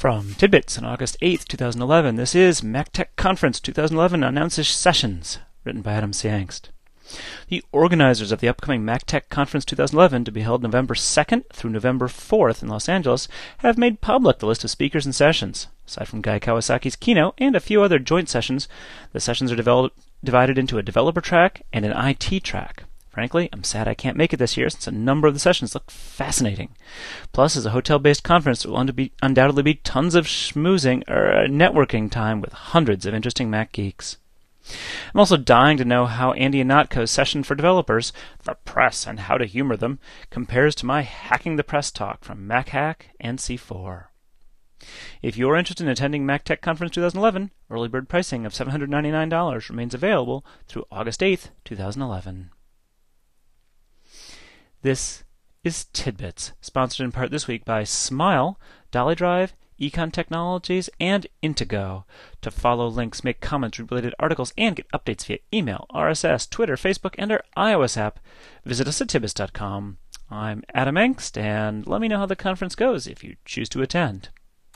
From Tidbits on August 8th, 2011, this is MacTech Conference 2011 Announces Sessions, written by Adam C. Angst. The organizers of the upcoming MacTech Conference 2011, to be held November 2nd through November 4th in Los Angeles, have made public the list of speakers and sessions. Aside from Guy Kawasaki's keynote and a few other joint sessions, the sessions are divided into a developer track and an IT track. Frankly, I'm sad I can't make it this year since a number of the sessions look fascinating. Plus, as a hotel-based conference, there will undoubtedly be tons of networking time with hundreds of interesting Mac geeks. I'm also dying to know how Andy Ihnatko's session for developers, The Press and How to Humor Them, compares to my Hacking the Press talk from MacHack and C4. If you're interested in attending MacTech Conference 2011, early bird pricing of $799 remains available through August 8th, 2011. This is Tidbits, sponsored in part this week by Smile, Dolly Drive, Econ Technologies, and Intego. To follow links, make comments, read related articles, and get updates via email, RSS, Twitter, Facebook, and our iOS app, visit us at tidbits.com. I'm Adam Angst, and let me know how the conference goes if you choose to attend.